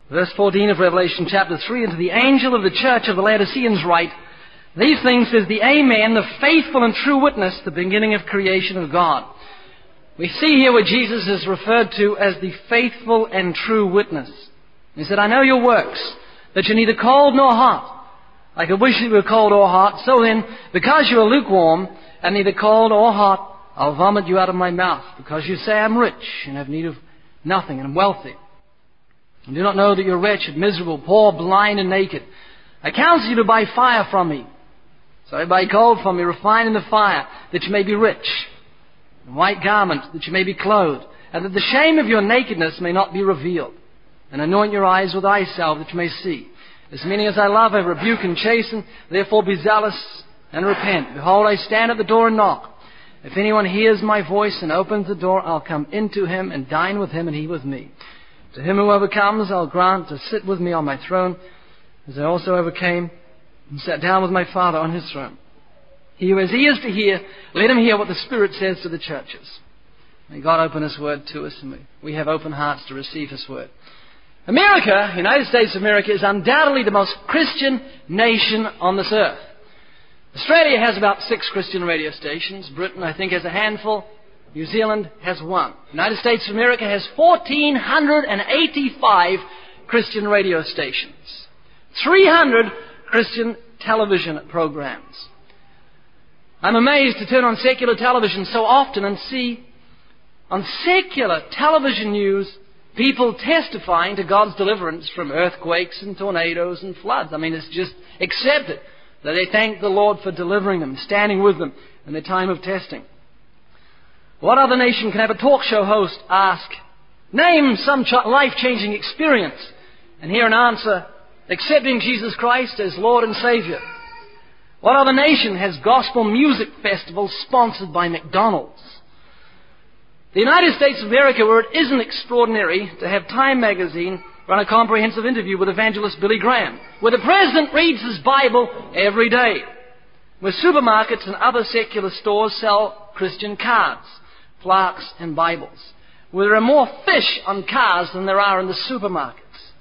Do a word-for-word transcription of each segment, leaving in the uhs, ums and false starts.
Verse fourteen of Revelation chapter three, "And to the angel of the church of the Laodiceans write, these things says the Amen, the faithful and true witness, the beginning of creation of God." We see here where Jesus is referred to as the faithful and true witness. He said, "I know your works, that you're neither cold nor hot. I could wish you were cold or hot. So then, because you are lukewarm and neither cold or hot, I'll vomit you out of my mouth. Because you say I'm rich and have need of nothing and am wealthy, and do not know that you're wretched, miserable, poor, blind, and naked. I counsel you to buy fire from me. So buy gold from me, refined in the fire, that you may be rich, and white garments, that you may be clothed, and that the shame of your nakedness may not be revealed. And anoint your eyes with eye salve, that you may see. As many as I love, I rebuke and chasten. Therefore be zealous and repent. Behold, I stand at the door and knock. If anyone hears my voice and opens the door, I'll come into him and dine with him and he with me. To him who overcomes, I'll grant to sit with me on my throne, as I also overcame and sat down with my Father on his throne. He who has ears to hear, let him hear what the Spirit says to the churches." May God open his word to us, and we have open hearts to receive his word. America, United States of America, is undoubtedly the most Christian nation on this earth. Australia has about six Christian radio stations. Britain, I think, has a handful. New Zealand has one. The United States of America has one thousand four hundred eighty-five Christian radio stations, three hundred Christian television programs. I'm amazed to turn on secular television so often and see on secular television news people testifying to God's deliverance from earthquakes and tornadoes and floods. I mean, it's just accepted that they thank the Lord for delivering them, standing with them in their time of testing. What other nation can have a talk show host ask, name some life-changing experience, and hear an answer, accepting Jesus Christ as Lord and Savior? What other nation has gospel music festivals sponsored by McDonald's? The United States of America, where it isn't extraordinary to have Time magazine run a comprehensive interview with evangelist Billy Graham, where the President reads his Bible every day, where supermarkets and other secular stores sell Christian cards, plaques, and Bibles, where there are more fish on cars than there are in the supermarkets.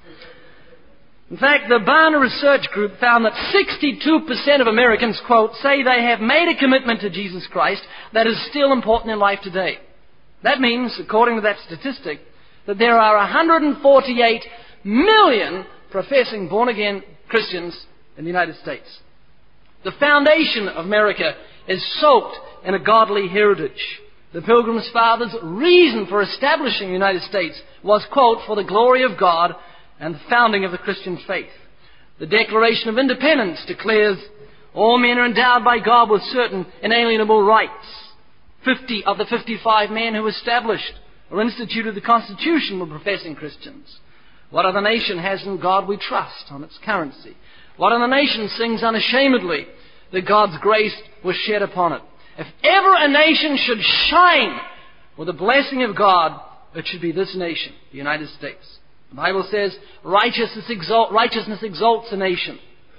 In fact, the Barna Research Group found that sixty-two percent of Americans, quote, say they have made a commitment to Jesus Christ that is still important in life today. That means, according to that statistic, that there are one hundred forty-eight million professing born-again Christians in the United States. The foundation of America is soaked in a godly heritage. The Pilgrim's Fathers' reason for establishing the United States was, quote, for the glory of God and the founding of the Christian faith. The Declaration of Independence declares all men are endowed by God with certain inalienable rights. Fifty of the fifty-five men who established or instituted the Constitution were professing Christians. What other nation has in God we trust on its currency? What other nation sings unashamedly that God's grace was shed upon it? If ever a nation should shine with the blessing of God, it should be this nation, the United States. The Bible says righteousness, exalt, righteousness exalts a nation.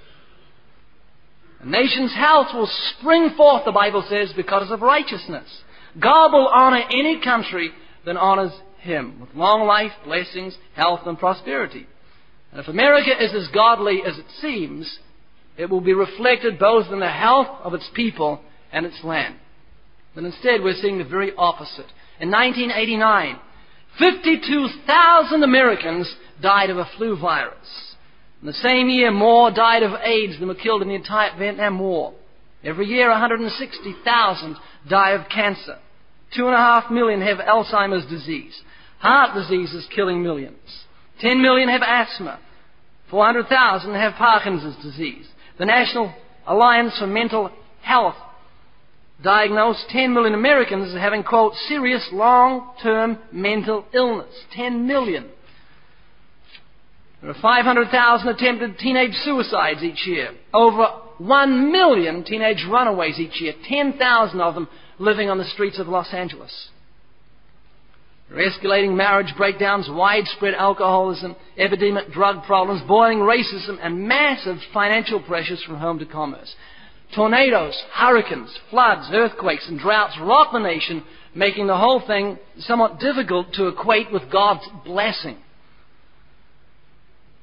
A nation's health will spring forth, the Bible says, because of righteousness. God will honor any country that honors Him with long life, blessings, health, and prosperity. And if America is as godly as it seems, it will be reflected both in the health of its people and its land. But instead, we're seeing the very opposite. In nineteen eighty-nine, fifty-two thousand Americans died of a flu virus. In the same year, more died of AIDS than were killed in the entire Vietnam War. Every year, one hundred sixty thousand die of cancer. Two and a half million have Alzheimer's disease. Heart disease is killing millions. Ten million have asthma. Four hundred thousand have Parkinson's disease. The National Alliance for Mental Health diagnosed ten million Americans as having, quote, serious long-term mental illness. ten million. There are five hundred thousand attempted teenage suicides each year. Over one million teenage runaways each year. ten thousand of them living on the streets of Los Angeles. There are escalating marriage breakdowns, widespread alcoholism, epidemic drug problems, boiling racism, and massive financial pressures from home to commerce. Tornadoes, hurricanes, floods, earthquakes, and droughts rock the nation, making the whole thing somewhat difficult to equate with God's blessing.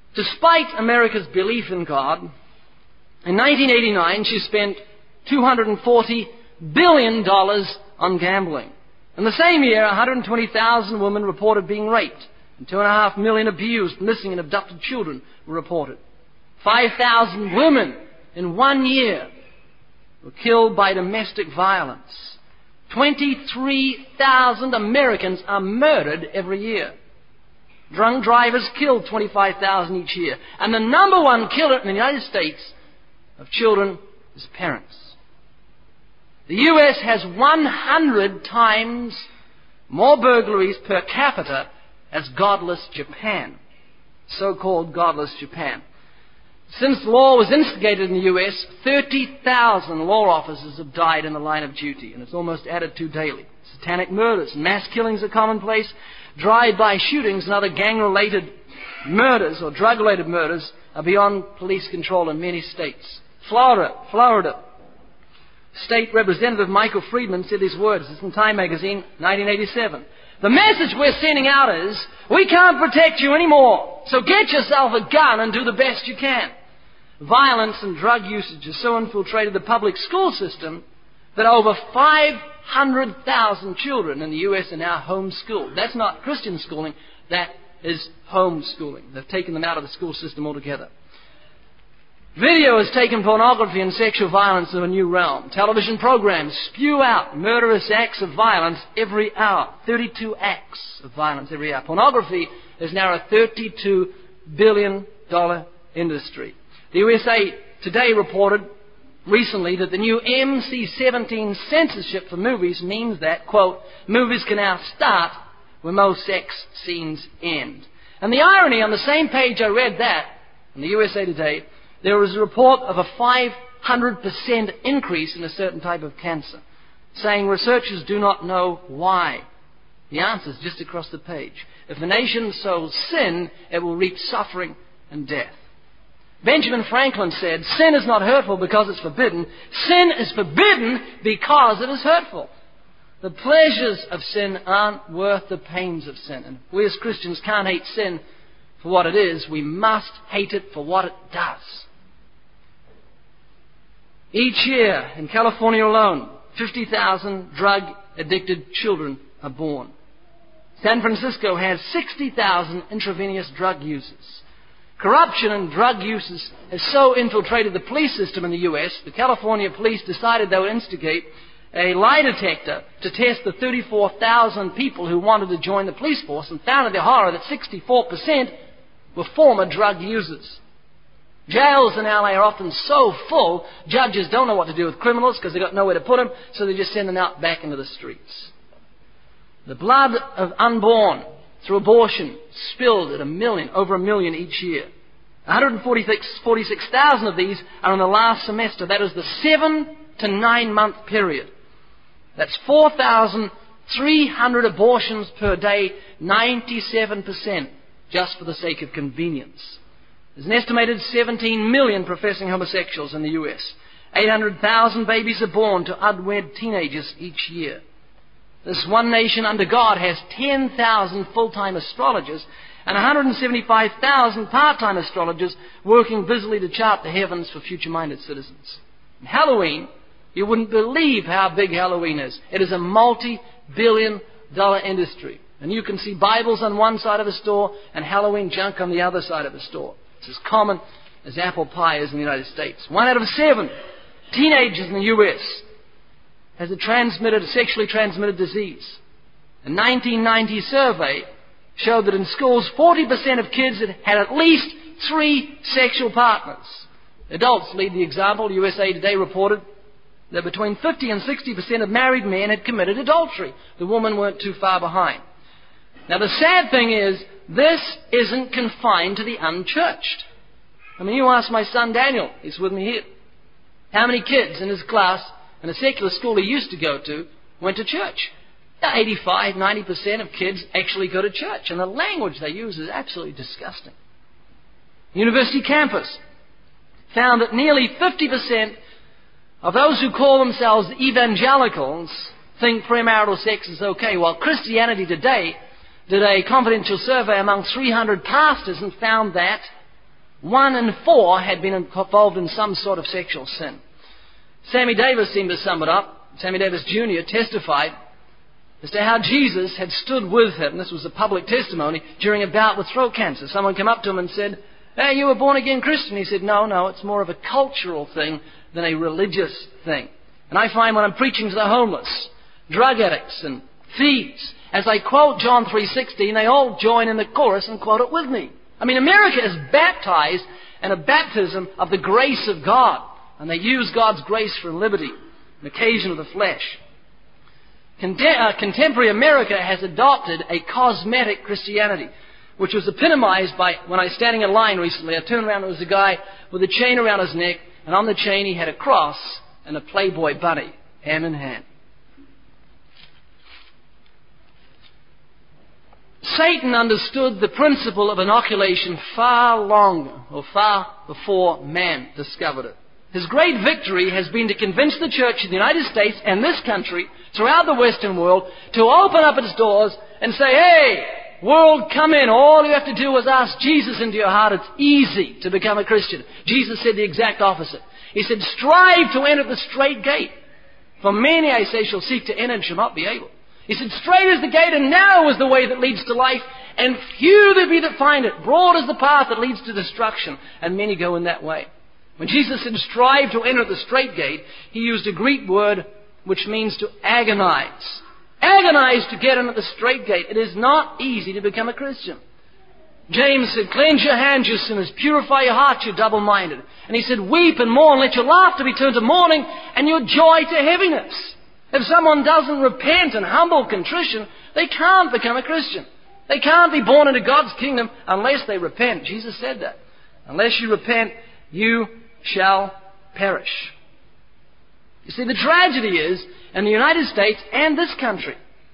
Despite America's belief in God, in nineteen eighty-nine she spent two hundred forty billion dollars on gambling. In the same year, one hundred twenty thousand women reported being raped, and two point five million abused, missing, and abducted children were reported. five thousand women in one year were killed by domestic violence. twenty-three thousand Americans are murdered every year. Drunk drivers killed twenty-five thousand each year. And the number one killer in the United States of children is parents. The U S has one hundred times more burglaries per capita as godless Japan, so-called godless Japan. Since the law was instigated in the U S, thirty thousand law officers have died in the line of duty, and it's almost added to daily. Satanic murders and mass killings are commonplace. Drive-by shootings and other gang-related murders or drug-related murders are beyond police control in many states. Florida, Florida. State Representative Michael Friedman said these words. This is in Time magazine, nineteen eighty-seven. The message we're sending out is, we can't protect you anymore, so get yourself a gun and do the best you can. Violence and drug usage has so infiltrated the public school system that over five hundred thousand children in the U S are now homeschooled. That's not Christian schooling, that is homeschooling. They've taken them out of the school system altogether. Video has taken pornography and sexual violence to a new realm. Television programs spew out murderous acts of violence every hour. thirty-two acts of violence every hour. Pornography is now a thirty-two billion dollars industry. The U S A Today reported recently that the new M C seventeen censorship for movies means that, quote, movies can now start where most sex scenes end. And the irony, on the same page I read that, in the U S A Today, there was a report of a five hundred percent increase in a certain type of cancer, saying researchers do not know why. The answer is just across the page. If a nation sows sin, it will reap suffering and death. Benjamin Franklin said, sin is not hurtful because it's forbidden. Sin is forbidden because it is hurtful. The pleasures of sin aren't worth the pains of sin. And we as Christians can't hate sin for what it is. We must hate it for what it does. Each year in California alone, fifty thousand drug-addicted children are born. San Francisco has sixty thousand intravenous drug users. Corruption and drug use has so infiltrated the police system in the U S, the California police decided they would instigate a lie detector to test the thirty-four thousand people who wanted to join the police force, and found to their horror that sixty-four percent were former drug users. Jails in L A are often so full, judges don't know what to do with criminals because they've got nowhere to put them, so they just send them out back into the streets. The blood of unborn through abortion spilled at a million, over a million each year. one hundred forty-six thousand of these are in the last semester. That is the seven to nine month period. That's four thousand three hundred abortions per day, ninety-seven percent, just for the sake of convenience. There's an estimated seventeen million professing homosexuals in the U S. eight hundred thousand babies are born to unwed teenagers each year. This one nation under God has ten thousand full-time astrologers and one hundred seventy-five thousand part-time astrologers working busily to chart the heavens for future-minded citizens. And Halloween, you wouldn't believe how big Halloween is. It is a multi-billion dollar industry. And you can see Bibles on one side of a store and Halloween junk on the other side of a store. It's as common as apple pie is in the United States. One out of seven teenagers in the U S has a transmitted, a sexually transmitted disease. A nineteen ninety survey showed that in schools, forty percent of kids had had at least three sexual partners. Adults lead the example. U S A Today reported that between fifty and sixty percent of married men had committed adultery. The women weren't too far behind. Now the sad thing is, this isn't confined to the unchurched. I mean, you ask my son Daniel, he's with me here, how many kids in his class in a secular school he used to go to went to church. Now, eighty-five, ninety percent of kids actually go to church, and the language they use is absolutely disgusting. University campus found that nearly fifty percent of those who call themselves evangelicals think premarital sex is okay, while Christianity Today did a confidential survey among three hundred pastors and found that one in four had been involved in some sort of sexual sin. Sammy Davis seemed to sum it up. Sammy Davis Junior testified as to how Jesus had stood with him. This was a public testimony during a bout with throat cancer. Someone came up to him and said, "Hey, you were born again Christian." He said, no, no, it's more of a cultural thing than a religious thing. And I find when I'm preaching to the homeless, drug addicts and thieves, as I quote John three sixteen, they all join in the chorus and quote it with me. I mean, America is baptized in a baptism of the grace of God. And they use God's grace for liberty, an occasion of the flesh. Contem- uh, contemporary America has adopted a cosmetic Christianity, which was epitomized by, when I was standing in line recently, I turned around, there was a guy with a chain around his neck, and on the chain he had a cross and a Playboy bunny, hand in hand. Satan understood the principle of inoculation far longer, or far before man discovered it. His great victory has been to convince the church in the United States and this country, throughout the Western world, to open up its doors and say, "Hey, world, come in. All you have to do is ask Jesus into your heart. It's easy to become a Christian." Jesus said the exact opposite. He said, "Strive to enter the straight gate. For many, I say, shall seek to enter and shall not be able." He said, "Straight is the gate and narrow is the way that leads to life, and few there be that find it. Broad is the path that leads to destruction, and many go in that way." When Jesus said, "Strive to enter the straight gate," he used a Greek word which means to agonize. Agonize to get into the straight gate. It is not easy to become a Christian. James said, "Cleanse your hands, you sinners. Purify your hearts, you double-minded." And he said, "Weep and mourn. Let your laughter be turned to mourning and your joy to heaviness." If someone doesn't repent and humble contrition, they can't become a Christian. They can't be born into God's kingdom unless they repent. Jesus said that. Unless you repent, you shall perish. You see, the tragedy is, in the United States and this country,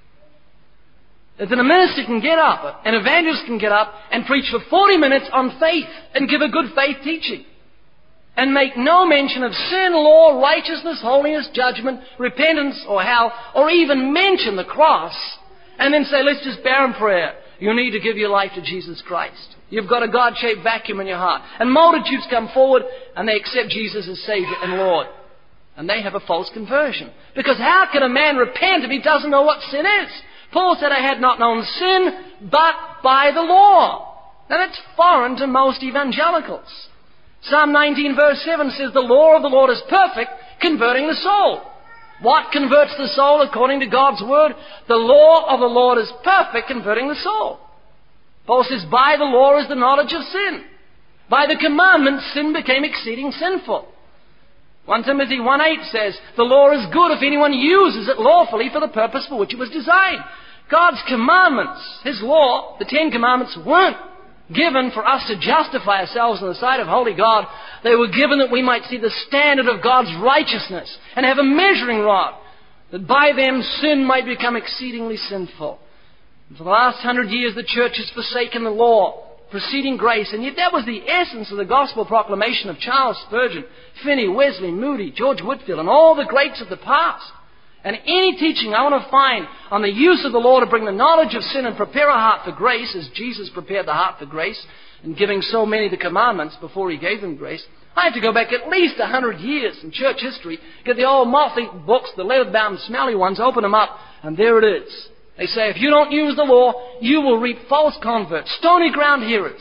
that a minister can get up, an evangelist can get up and preach for forty minutes on faith and give a good faith teaching and make no mention of sin, law, righteousness, holiness, judgment, repentance, or hell, or even mention the cross, and then say, "Let's just bear in prayer. You need to give your life to Jesus Christ. You've got a God-shaped vacuum in your heart." And multitudes come forward and they accept Jesus as Savior and Lord. And they have a false conversion. Because how can a man repent if he doesn't know what sin is? Paul said, "I had not known sin, but by the law." Now that's foreign to most evangelicals. Psalm nineteen verse seven says, "The law of the Lord is perfect, converting the soul." What converts the soul according to God's Word? The law of the Lord is perfect, converting the soul. Paul says, "By the law is the knowledge of sin. By the commandments, sin became exceeding sinful." First Timothy one eight says, "The law is good if anyone uses it lawfully for the purpose for which it was designed." God's commandments, His law, the Ten Commandments, weren't given for us to justify ourselves in the sight of holy God. They were given that we might see the standard of God's righteousness and have a measuring rod, that by them sin might become exceedingly sinful. And for the last hundred years, the church has forsaken the law, preceding grace, and yet that was the essence of the gospel proclamation of Charles Spurgeon, Finney, Wesley, Moody, George Whitefield, and all the greats of the past. And any teaching I want to find on the use of the law to bring the knowledge of sin and prepare a heart for grace, as Jesus prepared the heart for grace in giving so many the commandments before He gave them grace, I have to go back at least a hundred years in church history, get the old moth-eaten books, the leather-bound smelly ones, open them up, and there it is. They say, if you don't use the law, you will reap false converts, stony ground hearers.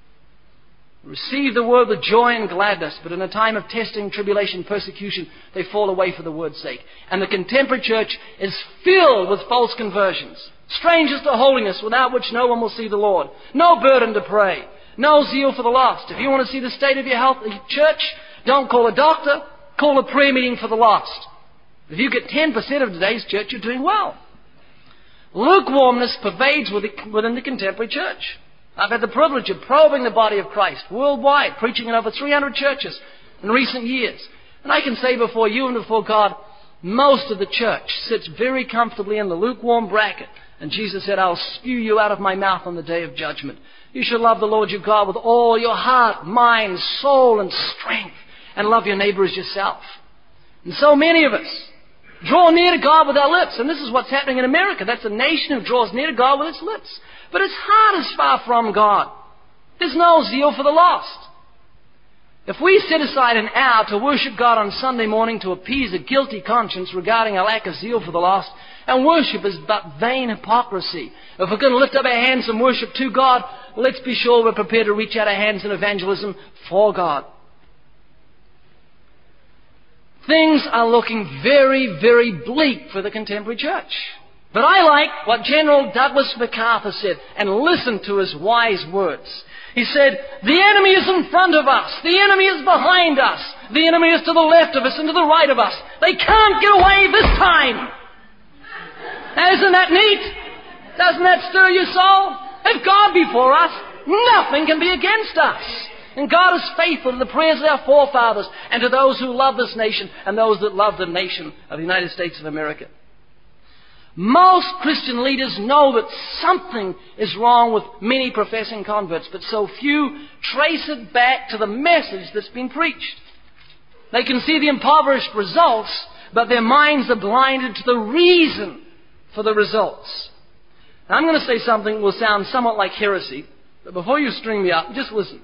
Receive the word with joy and gladness, but in a time of testing, tribulation, persecution, they fall away for the word's sake. And the contemporary church is filled with false conversions. Strangers to holiness, without which no one will see the Lord. No burden to pray. No zeal for the lost. If you want to see the state of your health, church, don't call a doctor. Call a prayer meeting for the lost. If you get ten percent of today's church, you're doing well. Lukewarmness pervades within the contemporary church. I've had the privilege of probing the body of Christ worldwide, preaching in over three hundred churches in recent years. And I can say before you and before God, most of the church sits very comfortably in the lukewarm bracket. And Jesus said, "I'll spew you out of my mouth on the day of judgment." You should love the Lord your God with all your heart, mind, soul, and strength, and love your neighbor as yourself. And so many of us draw near to God with our lips. And this is what's happening in America. That's a nation who draws near to God with its lips. But its heart is far from God. There's no zeal for the lost. If we set aside an hour to worship God on Sunday morning to appease a guilty conscience regarding a lack of zeal for the lost, and worship is but vain hypocrisy. If we're going to lift up our hands and worship to God, let's be sure we're prepared to reach out our hands in evangelism for God. Things are looking very, very bleak for the contemporary church. But I like what General Douglas MacArthur said, and listen to his wise words. He said, the enemy is in front of us. The enemy is behind us. The enemy is to the left of us and to the right of us. They can't get away this time. Now, isn't that neat? Doesn't that stir your soul? If God be for us, nothing can be against us. And God is faithful to the prayers of our forefathers and to those who love this nation and those that love the nation of the United States of America. Most Christian leaders know that something is wrong with many professing converts, but so few trace it back to the message that's been preached. They can see the impoverished results, but their minds are blinded to the reason for the results. Now, I'm going to say something that will sound somewhat like heresy, but before you string me up, just listen.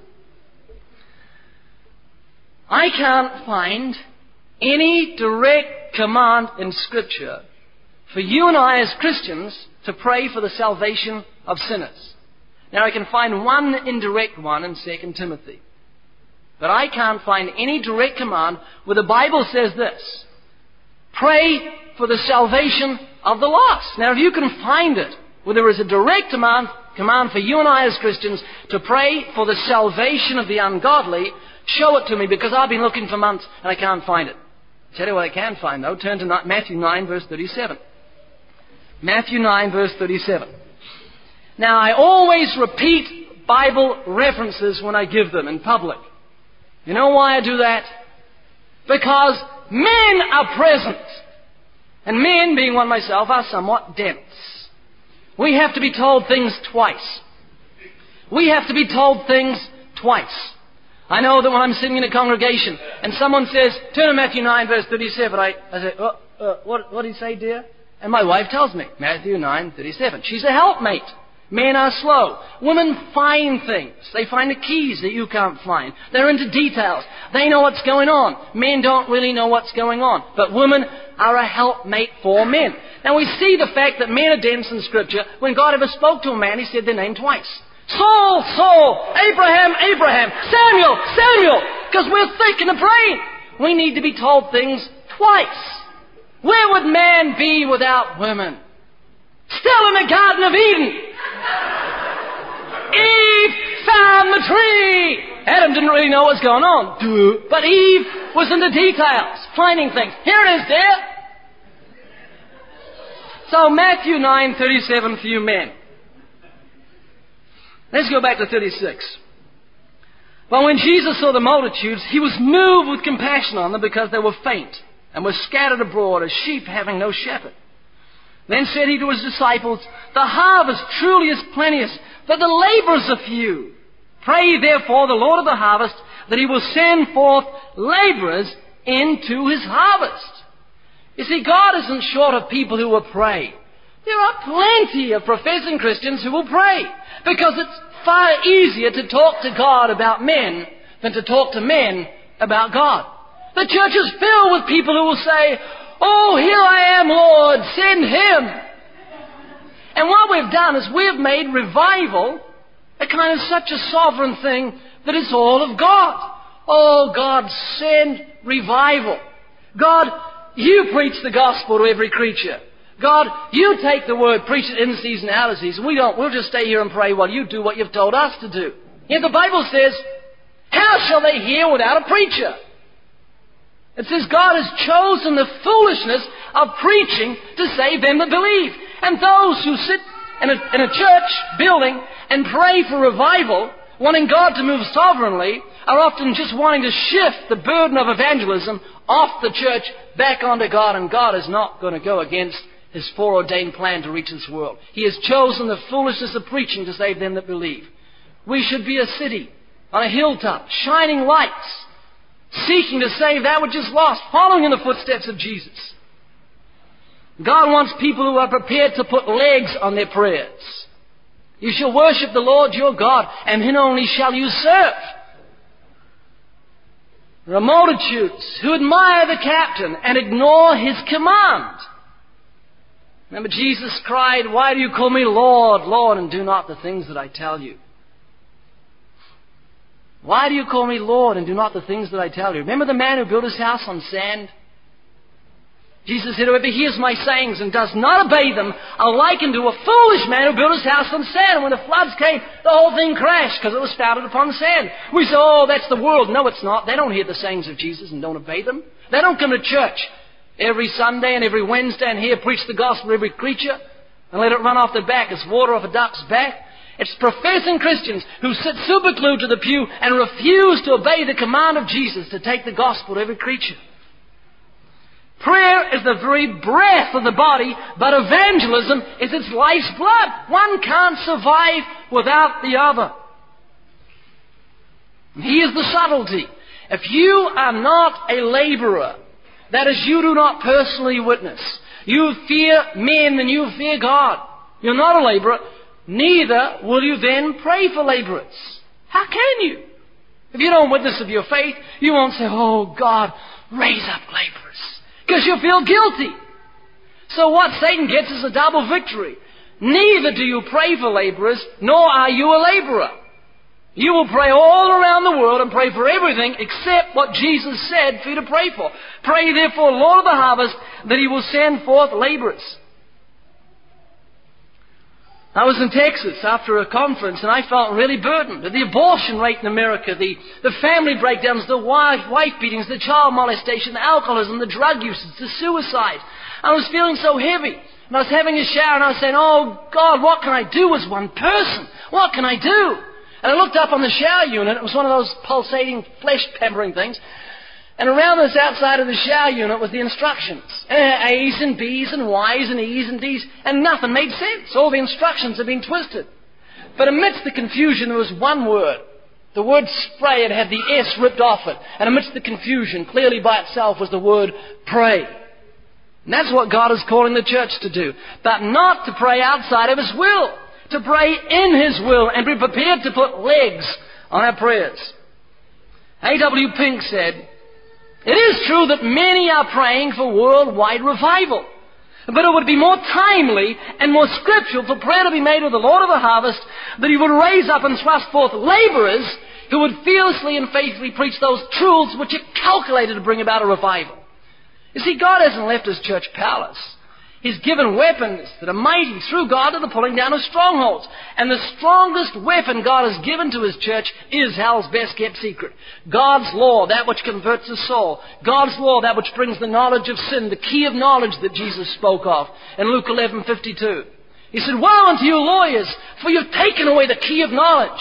I can't find any direct command in Scripture for you and I as Christians to pray for the salvation of sinners. Now, I can find one indirect one in Second Timothy. But I can't find any direct command where the Bible says this: pray for the salvation of the lost. Now, if you can find it where there is a direct command, command for you and I as Christians to pray for the salvation of the ungodly, show it to me, because I've been looking for months and I can't find it. I'll tell you what I can find, though. Turn to Matthew nine, verse thirty-seven. Matthew nine, verse thirty-seven. Now, I always repeat Bible references when I give them in public. You know why I do that? Because men are present. And men, being one myself, are somewhat dense. We have to be told things twice. We have to be told things twice. I know that when I'm sitting in a congregation and someone says, turn to Matthew nine, verse thirty-seven, I, I say, oh, uh, what, what did he say, dear? And my wife tells me, Matthew nine, thirty-seven. She's a helpmate. Men are slow. Women find things. They find the keys that you can't find. They're into details. They know what's going on. Men don't really know what's going on. But women are a helpmate for men. Now, we see the fact that men are dense in Scripture. When God ever spoke to a man, He said their name twice. Saul, Saul, Abraham, Abraham, Samuel, Samuel, because we're thinking and praying. We need to be told things twice. Where would man be without women? Still in the Garden of Eden. Eve found the tree. Adam didn't really know what was going on. Duh. But Eve was in the details, finding things. Here it is, dear. So Matthew nine thirty-seven for you men. Let's go back to thirty-six. But when Jesus saw the multitudes, He was moved with compassion on them because they were faint and were scattered abroad as sheep having no shepherd. Then said He to His disciples, the harvest truly is plenteous, but the laborers are few. Pray therefore the Lord of the harvest that He will send forth laborers into His harvest. You see, God isn't short of people who will pray. There are plenty of professing Christians who will pray, because it's far easier to talk to God about men than to talk to men about God. The church is filled with people who will say, oh, here I am, Lord, send Him. And what we've done is we've made revival a kind of such a sovereign thing that it's all of God. Oh, God, send revival. God, You preach the gospel to every creature. God, You take the word, preach it in season, out of season. We don't. We'll just stay here and pray while You do what You've told us to do. Yet the Bible says, how shall they hear without a preacher? It says God has chosen the foolishness of preaching to save them that believe. And those who sit in a, in a church building and pray for revival, wanting God to move sovereignly, are often just wanting to shift the burden of evangelism off the church back onto God. And God is not going to go against His foreordained plan to reach this world. He has chosen the foolishness of preaching to save them that believe. We should be a city on a hilltop, shining lights, seeking to save that which is lost, following in the footsteps of Jesus. God wants people who are prepared to put legs on their prayers. You shall worship the Lord your God, and Him only shall you serve. There are multitudes who admire the captain and ignore his command. Remember, Jesus cried, "Why do you call me Lord, Lord, and do not the things that I tell you?" Why do you call me Lord and do not the things that I tell you? Remember the man who built his house on sand? Jesus said, "Whoever hears my sayings and does not obey them, I'll liken to a foolish man who built his house on sand. And when the floods came, the whole thing crashed because it was founded upon sand." We say, "Oh, that's the world." No, it's not. They don't hear the sayings of Jesus and don't obey them. They don't come to church every Sunday and every Wednesday and hear preach the gospel to every creature and let it run off their back as water off a duck's back. It's professing Christians who sit super glued to the pew and refuse to obey the command of Jesus to take the gospel to every creature. Prayer is the very breath of the body, but evangelism is its life's blood. One can't survive without the other. And here's the subtlety. If you are not a laborer, that is, you do not personally witness, you fear men and you fear God, you're not a laborer, neither will you then pray for laborers. How can you? If you don't witness of your faith, you won't say, "Oh God, raise up laborers," because you feel guilty. So what Satan gets is a double victory. Neither do you pray for laborers, nor are you a laborer. You will pray all around the world and pray for everything except what Jesus said for you to pray for. Pray therefore, Lord of the harvest, that He will send forth laborers. I was in Texas after a conference and I felt really burdened. The abortion rate in America, the, the family breakdowns, the wife, wife beatings, the child molestation, the alcoholism, the drug usage, the suicide. I was feeling so heavy. And I was having a shower and I was saying, "Oh God, what can I do as one person? What can I do?" And I looked up on the shower unit. It was one of those pulsating, flesh-pampering things. And around this outside of the shower unit was the instructions. A's and B's and Y's and E's and D's. And nothing made sense. All the instructions had been twisted. But amidst the confusion, there was one word. The word spray had had the S ripped off it. And amidst the confusion, clearly by itself, was the word pray. And that's what God is calling the church to do. But not to pray outside of His will. To pray in His will and be prepared to put legs on our prayers. A W Pink said, "It is true that many are praying for worldwide revival. But it would be more timely and more scriptural for prayer to be made with the Lord of the harvest, that He would raise up and thrust forth laborers who would fearlessly and faithfully preach those truths which are calculated to bring about a revival." You see, God hasn't left His church powerless. He's given weapons that are mighty through God to the pulling down of strongholds. And the strongest weapon God has given to His church is hell's best kept secret. God's law, that which converts the soul. God's law, that which brings the knowledge of sin, the key of knowledge that Jesus spoke of in Luke eleven fifty-two. He said, "Woe unto you lawyers, for you've taken away the key of knowledge.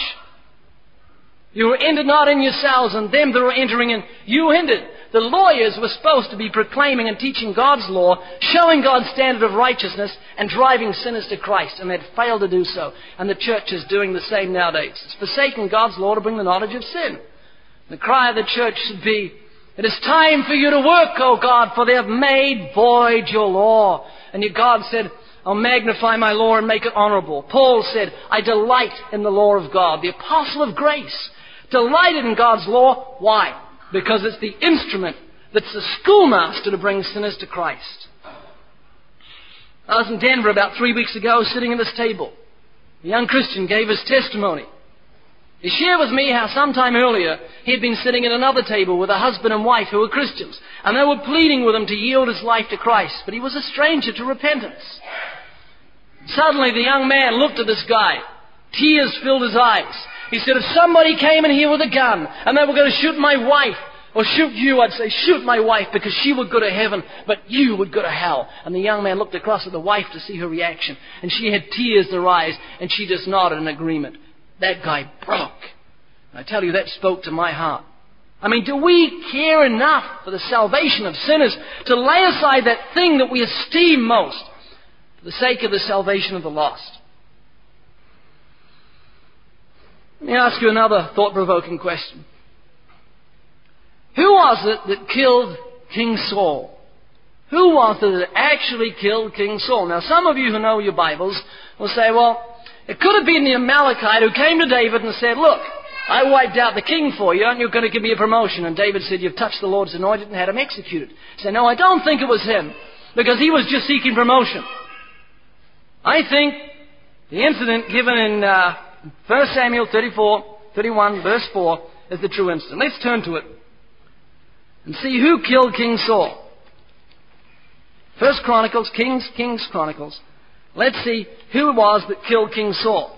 You were entered not in yourselves, and them that were entering in, you hindered." The lawyers were supposed to be proclaiming and teaching God's law, showing God's standard of righteousness, and driving sinners to Christ, and they'd failed to do so. And the church is doing the same nowadays. It's forsaking God's law to bring the knowledge of sin. The cry of the church should be, "It is time for you to work, O God, for they have made void your law." And yet God said, "I'll magnify my law and make it honorable." Paul said, "I delight in the law of God." The apostle of grace delighted in God's law. Why? Because it's the instrument that's the schoolmaster to bring sinners to Christ. I was in Denver about three weeks ago, sitting at this table. A young Christian gave his testimony. He shared with me how sometime earlier he had been sitting at another table with a husband and wife who were Christians, and they were pleading with him to yield his life to Christ, but he was a stranger to repentance. Suddenly the young man looked at this guy. Tears filled his eyes. He said, "If somebody came in here with a gun and they were going to shoot my wife, or shoot you, I'd say, shoot my wife, because she would go to heaven, but you would go to hell." And the young man looked across at the wife to see her reaction, and she had tears in her eyes, and she just nodded in agreement. That guy broke. And I tell you, that spoke to my heart. I mean, do we care enough for the salvation of sinners to lay aside that thing that we esteem most for the sake of the salvation of the lost? Let me ask you another thought-provoking question. Who was it that killed King Saul? Who was it that actually killed King Saul? Now, some of you who know your Bibles will say, well, it could have been the Amalekite who came to David and said, "Look, I wiped out the king for you, and you're going to give me a promotion. And David said, you've touched the Lord's anointed, and had him executed. He said, no, I don't think it was him, because he was just seeking promotion. I think the incident given in uh, First Samuel thirty-four, thirty-one, verse four, is the true incident. Let's turn to it and see who killed King Saul. First Chronicles, Kings, Kings, Chronicles. Let's see who it was that killed King Saul.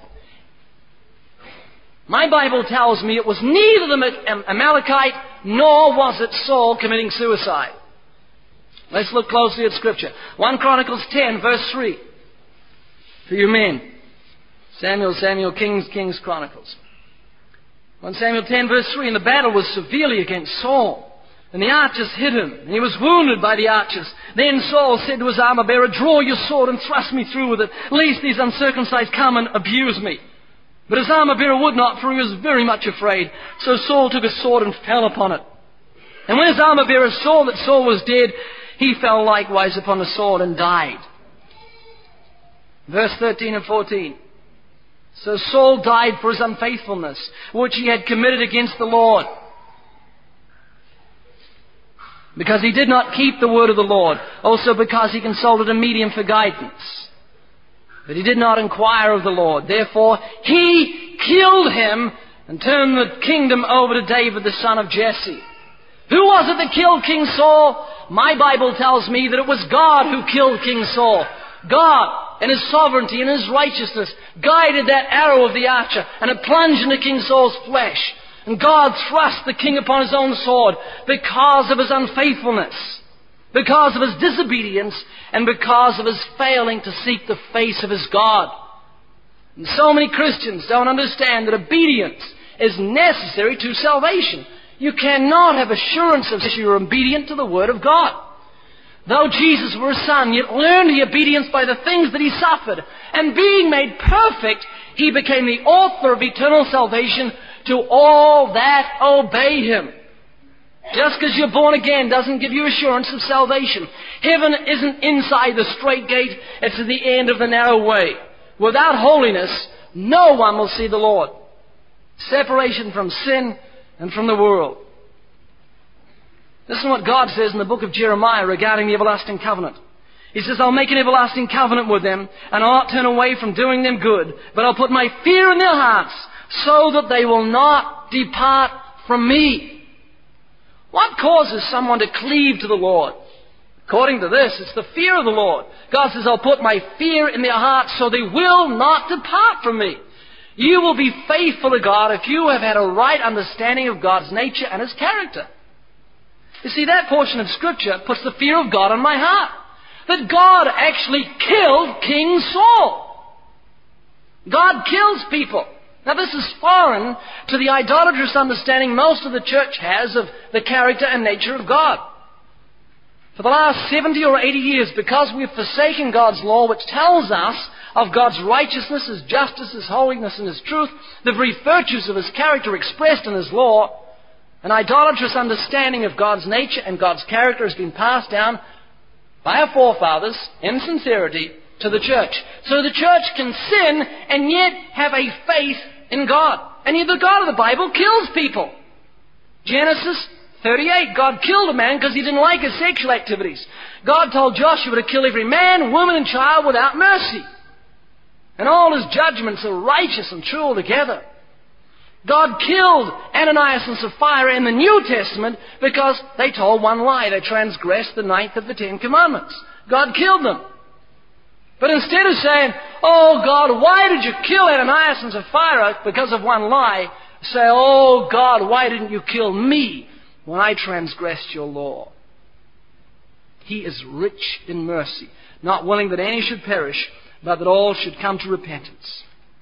My Bible tells me it was neither the Amalekite nor was it Saul committing suicide. Let's look closely at Scripture. First Chronicles ten, verse three. For you men. Samuel, Samuel, Kings, Kings, Chronicles. First Samuel ten, verse three. And the battle was severely against Saul. And the archers hit him, and he was wounded by the archers. Then Saul said to his armor-bearer, draw your sword and thrust me through with it, lest these uncircumcised come and abuse me. But his armor-bearer would not, for he was very much afraid. So Saul took his sword and fell upon it. And when his armor-bearer saw that Saul was dead, he fell likewise upon the sword and died. Verse thirteen and fourteen. So Saul died for his unfaithfulness, which he had committed against the Lord, because he did not keep the word of the Lord, also because he consulted a medium for guidance. But he did not inquire of the Lord. Therefore, he killed him and turned the kingdom over to David, the son of Jesse. Who was it that killed King Saul? My Bible tells me that it was God who killed King Saul. God, in His sovereignty and His righteousness, guided that arrow of the archer, and it plunged into King Saul's flesh. And God thrust the king upon his own sword because of his unfaithfulness, because of his disobedience, and because of his failing to seek the face of his God. And so many Christians don't understand that obedience is necessary to salvation. You cannot have assurance of this if you are obedient to the Word of God. Though Jesus were a son, yet learned he obedience by the things that he suffered. And being made perfect, he became the author of eternal salvation to all that obey him. Just because you're born again doesn't give you assurance of salvation. Heaven isn't inside the straight gate, it's at the end of the narrow way. Without holiness, no one will see the Lord. Separation from sin and from the world. This is what God says in the book of Jeremiah regarding the everlasting covenant. He says, I'll make an everlasting covenant with them, and I'll not turn away from doing them good, but I'll put my fear in their hearts, so that they will not depart from me. What causes someone to cleave to the Lord? According to this, it's the fear of the Lord. God says, I'll put my fear in their hearts so they will not depart from me. You will be faithful to God if you have had a right understanding of God's nature and His character. You see, that portion of Scripture puts the fear of God on my heart. That God actually killed King Saul. God kills people. Now this is foreign to the idolatrous understanding most of the church has of the character and nature of God. For the last seventy or eighty years, because we've forsaken God's law, which tells us of God's righteousness, His justice, His holiness, and His truth, the very virtues of His character expressed in His law, an idolatrous understanding of God's nature and God's character has been passed down by our forefathers in sincerity to the church. So the church can sin and yet have a faith in God. And yet the God of the Bible kills people. Genesis thirty-eight, God killed a man because he didn't like his sexual activities. God told Joshua to kill every man, woman, and child without mercy. And all His judgments are righteous and true altogether. God killed Ananias and Sapphira in the New Testament because they told one lie. They transgressed the ninth of the Ten Commandments. God killed them. But instead of saying, oh God, why did you kill Ananias and Sapphira because of one lie? Say, oh God, why didn't you kill me when I transgressed your law? He is rich in mercy, not willing that any should perish, but that all should come to repentance.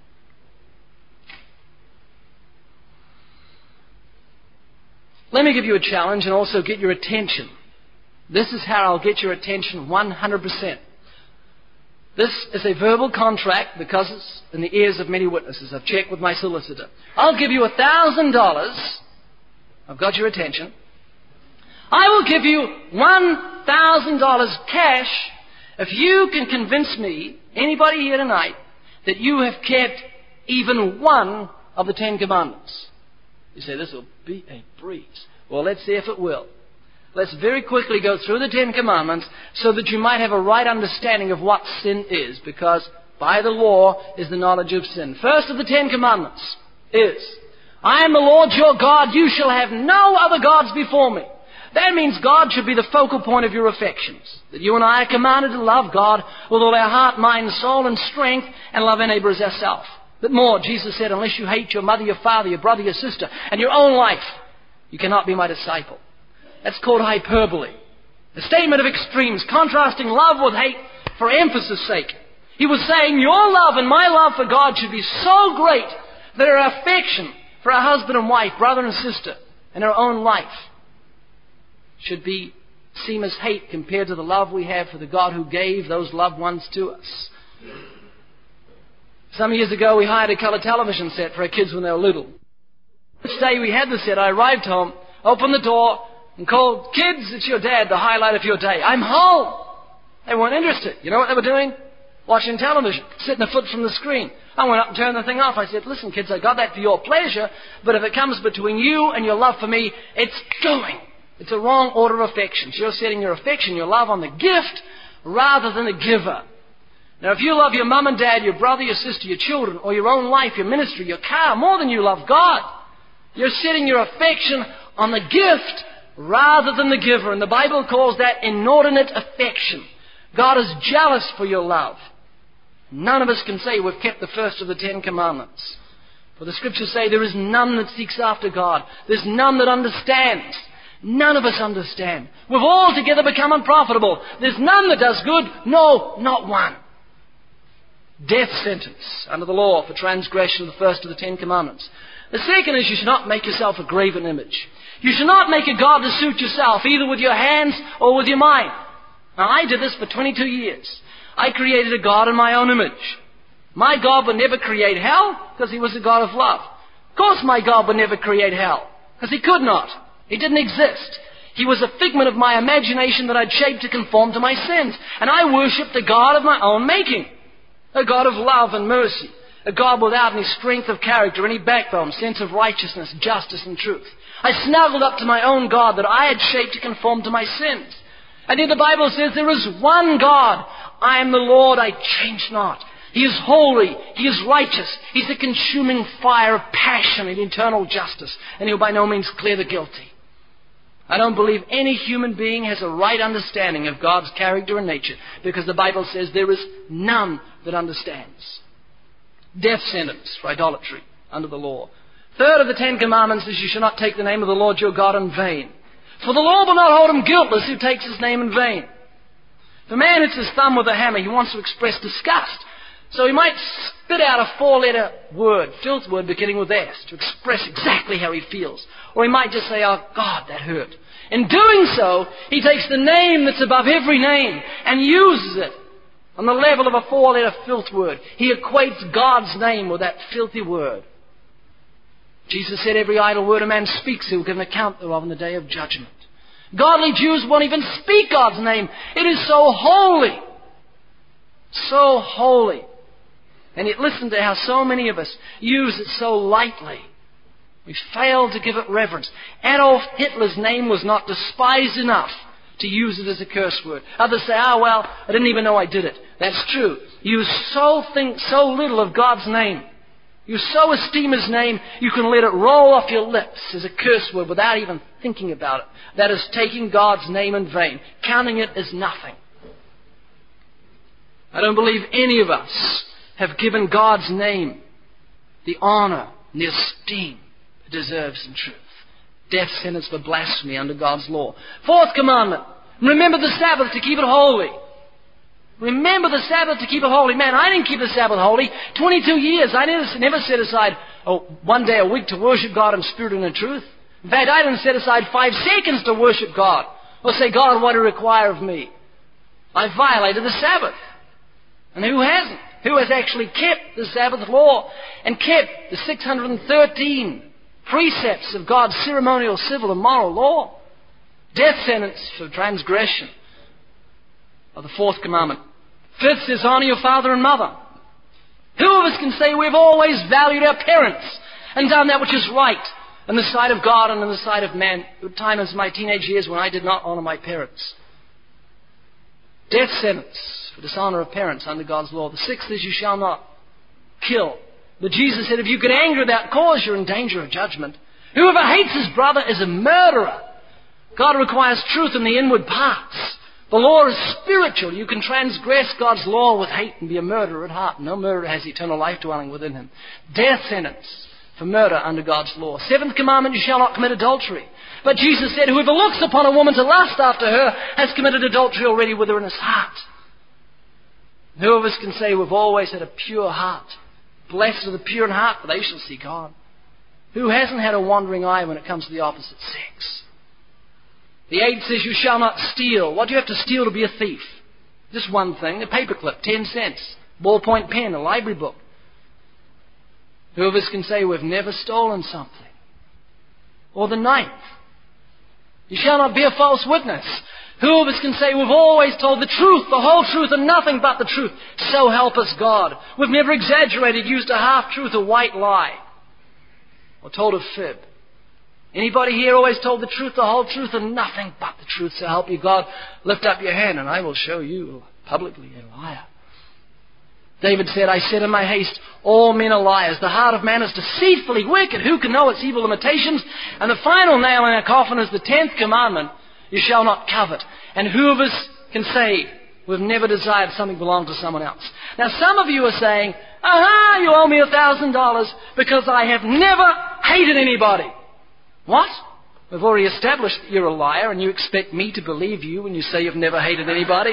Let me give you a challenge and also get your attention. This is how I'll get your attention one hundred percent. This is a verbal contract because it's in the ears of many witnesses. I've checked with my solicitor. I'll give you a thousand dollars. I've got your attention. I will give you one thousand dollars cash if you can convince me, anybody here tonight, that you have kept even one of the Ten Commandments. You say, this will be a breeze. Well, let's see if it will. Let's very quickly go through the Ten Commandments so that you might have a right understanding of what sin is, because by the law is the knowledge of sin. First of the Ten Commandments is, I am the Lord your God, you shall have no other gods before me. That means God should be the focal point of your affections. That you and I are commanded to love God with all our heart, mind, soul, and strength, and love our neighbor as ourselves. But more, Jesus said, unless you hate your mother, your father, your brother, your sister, and your own life, you cannot be my disciple. That's called hyperbole. A statement of extremes, contrasting love with hate for emphasis' sake. He was saying, your love and my love for God should be so great that our affection for our husband and wife, brother and sister, and our own life should be seem as hate compared to the love we have for the God who gave those loved ones to us. Some years ago, we hired a color television set for our kids when they were little. Each day we had the set, I arrived home, opened the door, and called, kids, it's your dad, the highlight of your day. I'm home. They weren't interested. You know what they were doing? Watching television, sitting a foot from the screen. I went up and turned the thing off. I said, listen, kids, I got that for your pleasure, but if it comes between you and your love for me, it's going. It's a wrong order of affections. You're setting your affection, your love on the gift rather than the giver. Now, if you love your mum and dad, your brother, your sister, your children, or your own life, your ministry, your car, more than you love God, you're setting your affection on the gift rather than the giver. And the Bible calls that inordinate affection. God is jealous for your love. None of us can say we've kept the first of the Ten Commandments. For the Scriptures say there is none that seeks after God. There's none that understands. None of us understand. We've all together become unprofitable. There's none that does good. No, not one. Death sentence under the law for transgression of the first of the Ten Commandments. The second is you should not make yourself a graven image. You should not make a God to suit yourself, either with your hands or with your mind. Now, I did this for twenty-two years. I created a God in my own image. My God would never create hell because he was a God of love. Of course my God would never create hell because he could not. He didn't exist. He was a figment of my imagination that I'd shaped to conform to my sins. And I worshipped a God of my own making. A God of love and mercy. A God without any strength of character, any backbone, sense of righteousness, justice and truth. I snuggled up to my own God that I had shaped to conform to my sins. And yet the Bible says there is one God. I am the Lord, I change not. He is holy. He is righteous. He's a consuming fire of passion and eternal justice. And he'll by no means clear the guilty. I don't believe any human being has a right understanding of God's character and nature, because the Bible says there is none that understands. Death sentence for idolatry under the law. Third of the Ten Commandments is you shall not take the name of the Lord your God in vain. For the Lord will not hold him guiltless who takes his name in vain. If a man hits his thumb with a hammer, he wants to express disgust. So he might spit out a four-letter word, filth word beginning with S, to express exactly how he feels. Or he might just say, oh God, that hurt. In doing so, he takes the name that's above every name and uses it on the level of a four-letter filth word. He equates God's name with that filthy word. Jesus said every idle word a man speaks, he will give an account thereof in the day of judgment. Godly Jews won't even speak God's name. It is so holy. So holy. And yet listen to how so many of us use it so lightly. We fail to give it reverence. Adolf Hitler's name was not despised enough to use it as a curse word. Others say, oh well, I didn't even know I did it. That's true. You so think so little of God's name. You so esteem his name, you can let it roll off your lips as a curse word without even thinking about it. That is taking God's name in vain, counting it as nothing. I don't believe any of us have given God's name the honor and the esteem it deserves in truth. Death sentence for blasphemy under God's law. Fourth commandment, remember the Sabbath to keep it holy. Remember the Sabbath to keep it holy. Man, I didn't keep the Sabbath holy. twenty-two years. I never, never set aside oh, one day a week to worship God in spirit and in truth. In fact, I didn't set aside five seconds to worship God. Or say, God, what do you require of me? I violated the Sabbath. And who hasn't? Who has actually kept the Sabbath law and kept the six hundred thirteen precepts of God's ceremonial, civil, and moral law? Death sentence for transgression of the fourth commandment. Fifth says, honor your father and mother. Who of us can say we've always valued our parents and done that which is right? in the sight of God and in the sight of man. There were times in my teenage years when I did not honor my parents. Death sentence for dishonor of parents under God's law. The sixth is you shall not kill. But Jesus said if you get angry without cause, you're in danger of judgment. Whoever hates his brother is a murderer. God requires truth in the inward parts. The law is spiritual. You can transgress God's law with hate and be a murderer at heart. No murderer has eternal life dwelling within him. Death sentence for murder under God's law. Seventh commandment, you shall not commit adultery. But Jesus said, whoever looks upon a woman to lust after her has committed adultery already with her in his heart. Who of us can say we've always had a pure heart? Blessed are the pure in heart, for they shall see God. Who hasn't had a wandering eye when it comes to the opposite sex? The eighth says you shall not steal. What do you have to steal to be a thief? Just one thing, a paperclip, ten cents, ballpoint pen, a library book. Who of us can say we've never stolen something? Or the ninth, you shall not be a false witness. Who of us can say we've always told the truth, the whole truth, and nothing but the truth? So help us God. We've never exaggerated, used a half-truth, a white lie, or told a fib. Anybody here always told the truth, the whole truth, and nothing but the truth? So help you God. Lift up your hand, and I will show you publicly a liar. David said, I said in my haste, all men are liars. The heart of man is deceitfully wicked. Who can know its evil imitations? And the final nail in our coffin is the tenth commandment. You shall not covet. And who of us can say we've never desired something belong to someone else? Now some of you are saying, aha, you owe me a thousand dollars because I have never hated anybody. What? We've already established that you're a liar and you expect me to believe you when you say you've never hated anybody.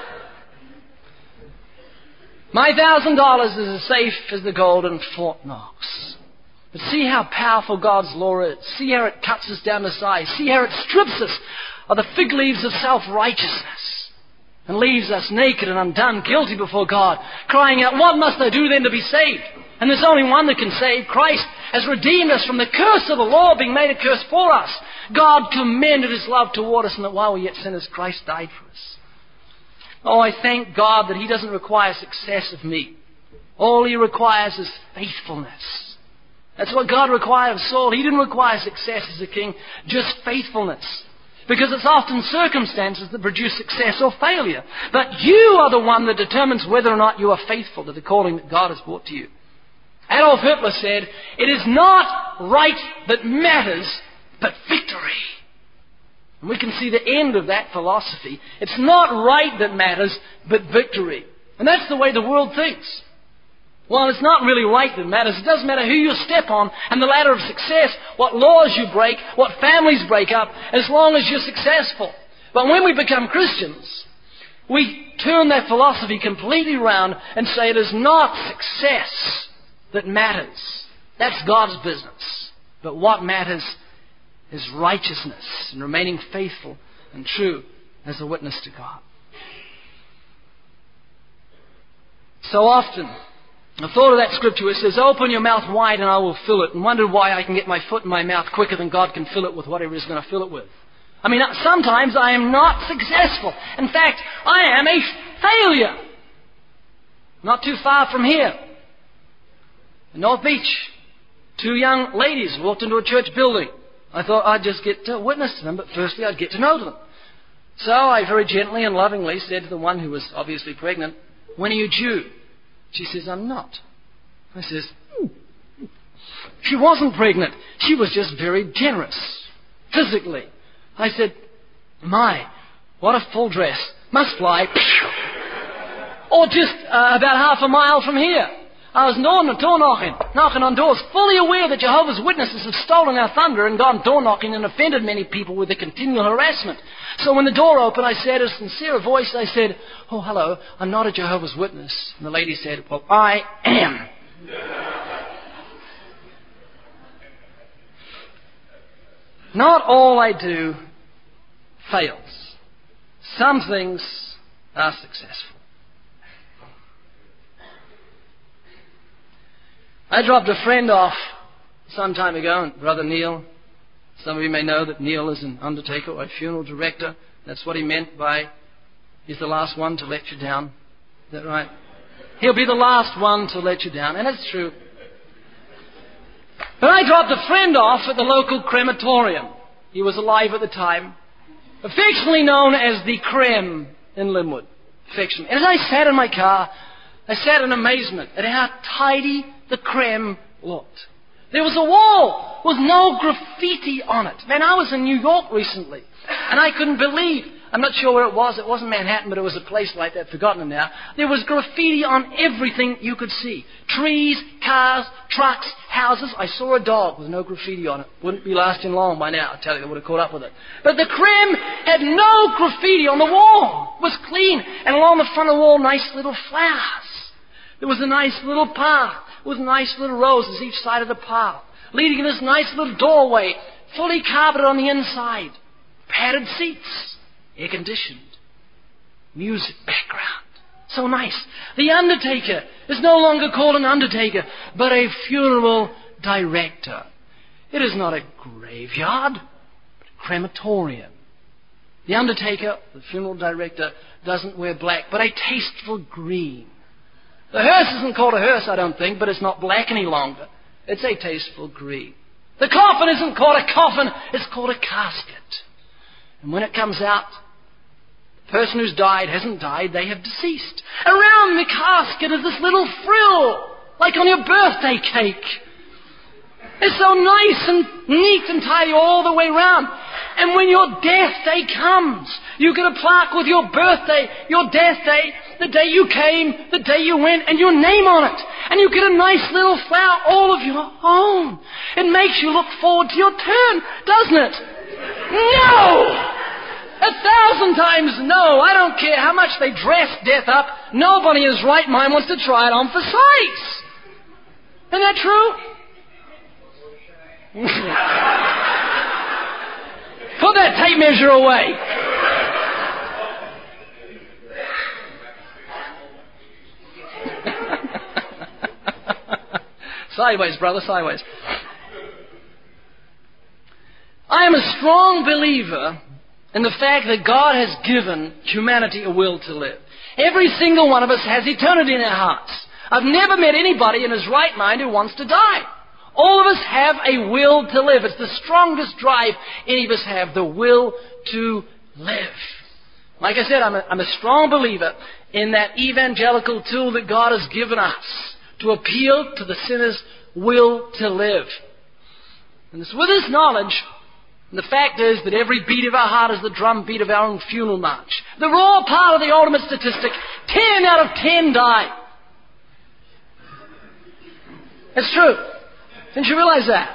My thousand dollars is as safe as the golden Fort Knox. But see how powerful God's law is. See how it cuts us down to size. See how it strips us of the fig leaves of self-righteousness and leaves us naked and undone, guilty before God, crying out, what must I do then to be saved? And there's only one that can save. Christ has redeemed us from the curse of the law, being made a curse for us. God commended His love toward us, and that while we yet sinners, Christ died for us. Oh, I thank God that He doesn't require success of me. All He requires is faithfulness. That's what God required of Saul. He didn't require success as a king, just faithfulness. Because it's often circumstances that produce success or failure. But you are the one that determines whether or not you are faithful to the calling that God has brought to you. Adolf Hitler said, it is not right that matters, but victory. And we can see the end of that philosophy. It's not right that matters, but victory. And that's the way the world thinks. Well, it's not really right that matters. It doesn't matter who you step on and the ladder of success, what laws you break, what families break up, as long as you're successful. But when we become Christians, we turn that philosophy completely around and say it is not success that matters. That's God's business. But what matters is righteousness and remaining faithful and true as a witness to God. So often, I thought of that scripture where it says, open your mouth wide and I will fill it, and wondered why I can get my foot in my mouth quicker than God can fill it with whatever He's going to fill it with. I mean, sometimes I am not successful. In fact, I am a failure. Not too far from here, in North Beach, two young ladies walked into a church building. I thought I'd just get to witness to them, but firstly I'd get to know them. So I very gently and lovingly said to the one who was obviously pregnant, when are you due? She says, I'm not. I says, hmm. She wasn't pregnant. She was just very generous, physically. I said, my, what a full dress. Must fly. Or just uh, about half a mile from here. I was door knocking, knocking on doors, fully aware that Jehovah's Witnesses have stolen our thunder and gone door knocking and offended many people with their continual harassment. So when the door opened, I said, in a sincere voice, I said, oh, hello, I'm not a Jehovah's Witness. And the lady said, well, I am. Not all I do fails. Some things are successful. I dropped a friend off some time ago, Brother Neil. Some of you may know that Neil is an undertaker or a funeral director. That's what he meant by, he's the last one to let you down. Is that right? He'll be the last one to let you down. And it's true. But I dropped a friend off at the local crematorium. He was alive at the time, affectionately known as the Creme in Linwood. Affectionately. And as I sat in my car, I sat in amazement at how tidy the Creme looked. There was a wall with no graffiti on it. Man, I was in New York recently, and I couldn't believe, I'm not sure where it was, it wasn't Manhattan, but it was a place like that, forgotten now. There was graffiti on everything you could see. Trees, cars, trucks, houses. I saw a dog with no graffiti on it. Wouldn't be lasting long by now, I tell you, they would have caught up with it. But the Creme had no graffiti on the wall. It was clean, and along the front of the wall, nice little flowers. There was a nice little path with nice little roses each side of the path, leading to this nice little doorway, fully carpeted on the inside. Padded seats, air conditioned, music background. So nice. The undertaker is no longer called an undertaker, but a funeral director. It is not a graveyard, but a crematorium. The undertaker, the funeral director, doesn't wear black, but a tasteful green. The hearse isn't called a hearse, I don't think, but it's not black any longer. It's a tasteful green. The coffin isn't called a coffin, it's called a casket. And when it comes out, the person who's died hasn't died, they have deceased. Around the casket is this little frill, like on your birthday cake. It's so nice and neat and tidy all the way round. And when your death day comes, you get a plaque with your birthday, your death day, the day you came, the day you went, and your name on it. And you get a nice little flower all of your own. It makes you look forward to your turn, doesn't it? No! A thousand times no. I don't care how much they dress death up. Nobody in his right mind wants to try it on for size. Isn't that true? Put that tape measure away. Sideways, brother, sideways. I am a strong believer in the fact that God has given humanity a will to live. Every single one of us has eternity in our hearts. I've never met anybody in his right mind who wants to die. All of us have a will to live. It's the strongest drive any of us have, the will to live. Like I said, I'm a, I'm a strong believer in that evangelical tool that God has given us to appeal to the sinner's will to live. And it's with this knowledge, and the fact is that every beat of our heart is the drum beat of our own funeral march. The raw part of the ultimate statistic, ten out of ten die. It's true. Didn't you realize that?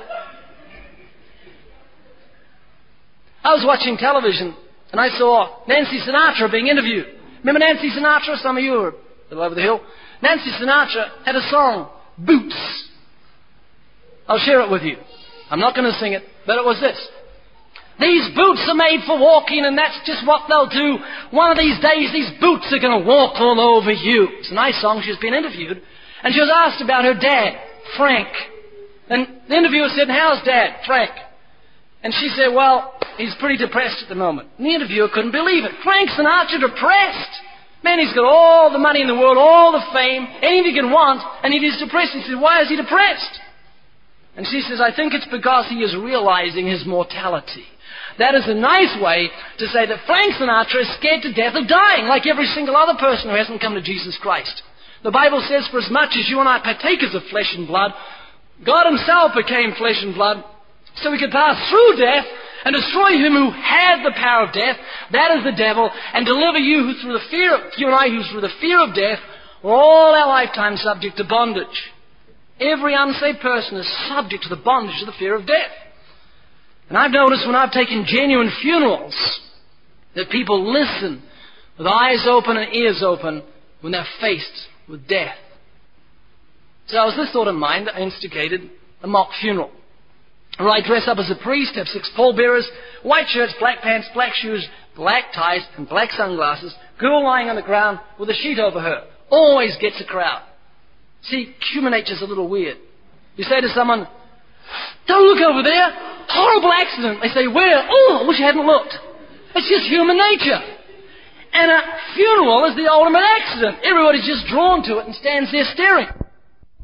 I was watching television and I saw Nancy Sinatra being interviewed. Remember Nancy Sinatra? Some of you are a little over the hill. Nancy Sinatra had a song, Boots. I'll share it with you. I'm not going to sing it, but it was this. These boots are made for walking, and that's just what they'll do. One of these days, these boots are going to walk all over you. It's a nice song. She's been interviewed, and she was asked about her dad, Frank. And the interviewer said, how's Dad, Frank? And she said, well, he's pretty depressed at the moment. And the interviewer couldn't believe it. Frank Sinatra depressed? Man, he's got all the money in the world, all the fame, anything he can want, and he's depressed. He said, why is he depressed? And she says, I think it's because he is realizing his mortality. That is a nice way to say that Frank Sinatra is scared to death of dying, like every single other person who hasn't come to Jesus Christ. The Bible says, for as much as you and I partakers of flesh and blood, God himself became flesh and blood so he could pass through death and destroy him who had the power of death, that is the devil, and deliver you who through the fear of, you and I who through the fear of death are all our lifetime subject to bondage. Every unsaved person is subject to the bondage of the fear of death. And I've noticed when I've taken genuine funerals that people listen with eyes open and ears open when they're faced with death. So it was this thought of mine that I instigated a mock funeral. Where I dress up as a priest, have six pallbearers, white shirts, black pants, black shoes, black ties, and black sunglasses, girl lying on the ground with a sheet over her. Always gets a crowd. See, human nature's a little weird. You say to someone, don't look over there, horrible accident. They say, where? Oh, I wish I hadn't looked. It's just human nature. And a funeral is the ultimate accident. Everybody's just drawn to it and stands there staring.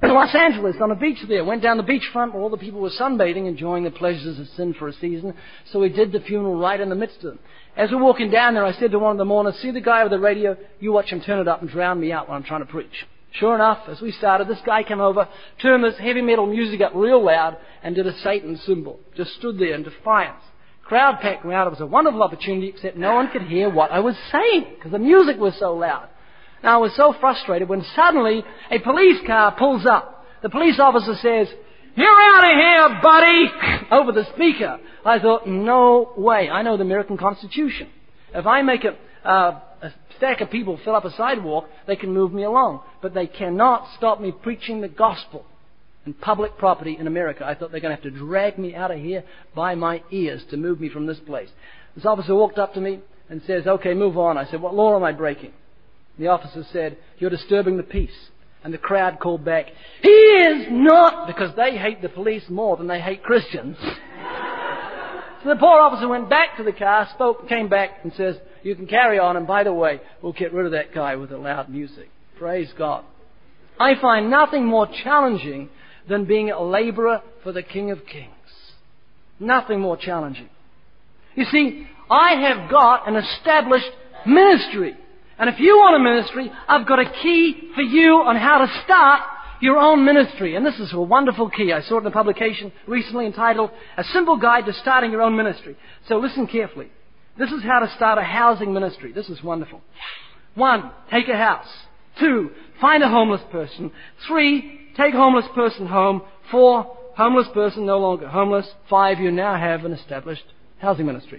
in Los Angeles, on a beach there. Went down the beachfront where all the people were sunbathing, enjoying the pleasures of sin for a season. So we did the funeral right in the midst of them. As we're walking down there, I said to one of the mourners, see the guy with the radio? You watch him turn it up and drown me out when I'm trying to preach. Sure enough, as we started, this guy came over, turned this heavy metal music up real loud, and did a Satan symbol. Just stood there in defiance. Crowd packed around. It was a wonderful opportunity, except no one could hear what I was saying, because the music was so loud. Now, I was so frustrated when suddenly a police car pulls up. The police officer says, "You're out of here, buddy," over the speaker. I thought, no way. I know the American Constitution. If I make a, uh, a stack of people fill up a sidewalk, they can move me along. But they cannot stop me preaching the gospel in public property in America. I thought they're going to have to drag me out of here by my ears to move me from this place. This officer walked up to me and says, "Okay, move on." I said, "What law am I breaking?" The officer said, "You're disturbing the peace." And the crowd called back, "He is not," because they hate the police more than they hate Christians. So the poor officer went back to the car, spoke, came back and says, "You can carry on, and by the way, we'll get rid of that guy with the loud music." Praise God. I find nothing more challenging than being a laborer for the King of Kings. Nothing more challenging. You see, I have got an established ministry. And if you want a ministry, I've got a key for you on how to start your own ministry. And this is a wonderful key. I saw it in a publication recently entitled, "A Simple Guide to Starting Your Own Ministry." So listen carefully. This is how to start a housing ministry. This is wonderful. One, take a house. Two, find a homeless person. Three, take a homeless person home. Four, homeless person no longer homeless. Five, you now have an established housing ministry.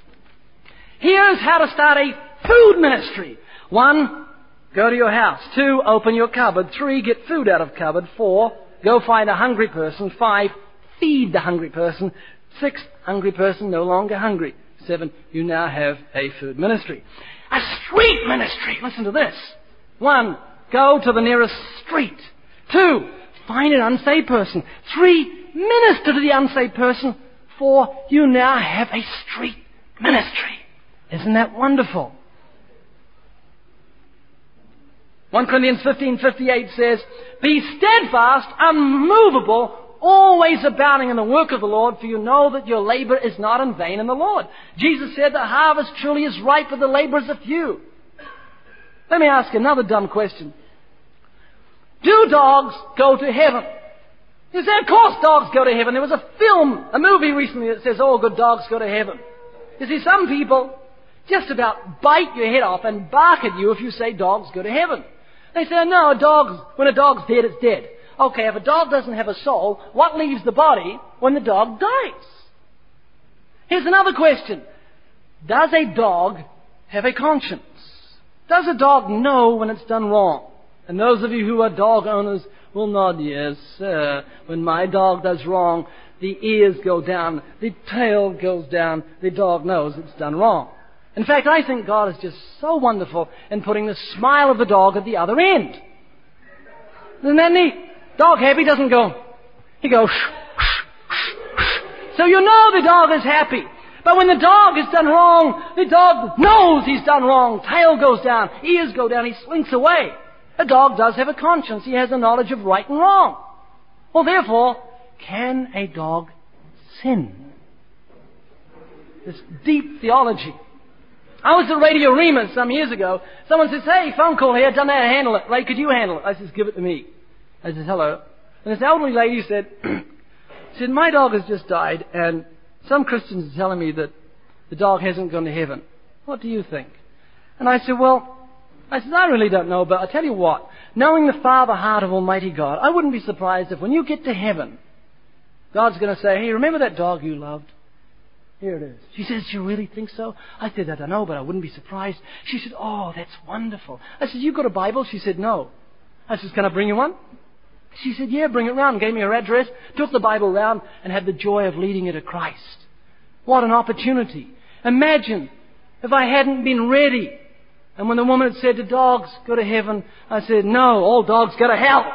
Here's how to start a food ministry. One, go to your house. Two, open your cupboard. Three, get food out of cupboard. Four, go find a hungry person. Five, feed the hungry person. Six, hungry person no longer hungry. Seven, you now have a food ministry. A street ministry. Listen to this. One, go to the nearest street. Two, find an unsaved person. Three, minister to the unsaved person. Four, you now have a street ministry. Isn't that wonderful? First Corinthians fifteen fifty-eight says, "Be steadfast, unmovable, always abounding in the work of the Lord, for you know that your labor is not in vain in the Lord." Jesus said, "The harvest truly is ripe, but the laborers are few." Let me ask another dumb question. Do dogs go to heaven? You say, of course dogs go to heaven. There was a film, a movie recently that says all good dogs go to heaven. You see, some people just about bite your head off and bark at you if you say dogs go to heaven. They say, no, a dog's, when a dog's dead, it's dead. Okay, if a dog doesn't have a soul, what leaves the body when the dog dies? Here's another question. Does a dog have a conscience? Does a dog know when it's done wrong? And those of you who are dog owners will nod, yes, sir. When my dog does wrong, the ears go down, the tail goes down, the dog knows it's done wrong. In fact, I think God is just so wonderful in putting the smile of the dog at the other end. Isn't that neat? Dog happy doesn't go. He goes, shh, shh, shh, shh. So you know the dog is happy. But when the dog has done wrong, the dog knows he's done wrong. Tail goes down, ears go down, he slinks away. A dog does have a conscience. He has a knowledge of right and wrong. Well, therefore, can a dog sin? This deep theology. I was at Radio Remus some years ago. Someone says, hey, phone call here, don't know how to handle it. Ray, could you handle it? I says, give it to me. I says, hello. And this elderly lady said, said, my dog has just died, and some Christians are telling me that the dog hasn't gone to heaven. What do you think? And I said, well, I said, I really don't know, but I'll tell you what. Knowing the Father heart of Almighty God, I wouldn't be surprised if when you get to heaven, God's going to say, hey, remember that dog you loved? Here it is. She says, do you really think so? I said, I don't know, but I wouldn't be surprised. She said, oh, that's wonderful. I said, you got a Bible? She said, no. I said, can I bring you one? She said, yeah, bring it round. Gave me her address, took the Bible round, and had the joy of leading her to Christ. What an opportunity. Imagine if I hadn't been ready. And when the woman had said, do dogs go to heaven? I said, no, all dogs go to hell.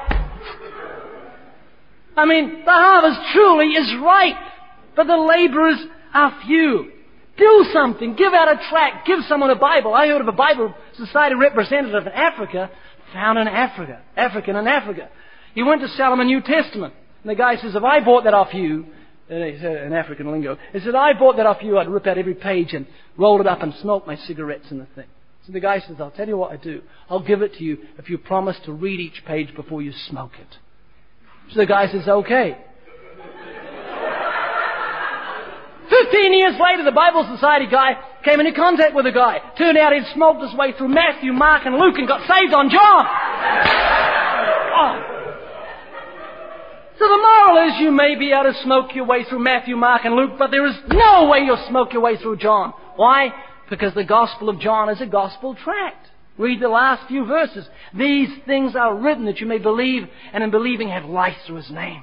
I mean, the harvest truly is ripe, but the laborers are few. Do something. Give out a tract. Give someone a Bible. I heard of a Bible Society representative in Africa, found in Africa, African in Africa. He went to sell him a New Testament. And the guy says, if I bought that off you, and he said in African lingo, he said, I bought that off you, I'd rip out every page and roll it up and smoke my cigarettes in the thing. So the guy says, I'll tell you what I do. I'll give it to you if you promise to read each page before you smoke it. So the guy says, okay. Fifteen years later, the Bible Society guy came into contact with the guy. Turned out he'd smoked his way through Matthew, Mark, and Luke and got saved on John. Oh. So the moral is you may be able to smoke your way through Matthew, Mark, and Luke, but there is no way you'll smoke your way through John. Why? Because the Gospel of John is a gospel tract. Read the last few verses. These things are written that you may believe, and in believing have life through His name.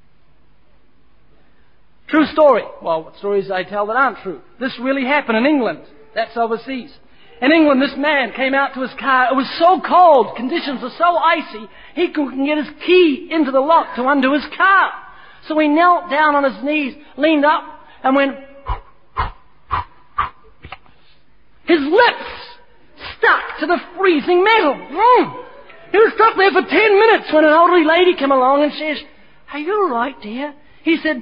True story. Well, what stories I tell that aren't true? This really happened in England. That's overseas. In England, this man came out to his car. It was so cold, conditions were so icy, he couldn't get his key into the lock to undo his car. So he knelt down on his knees, leaned up, and went... His lips stuck to the freezing metal. Mm. He was stuck there for ten minutes when an elderly lady came along and says, are you all right, dear? He said,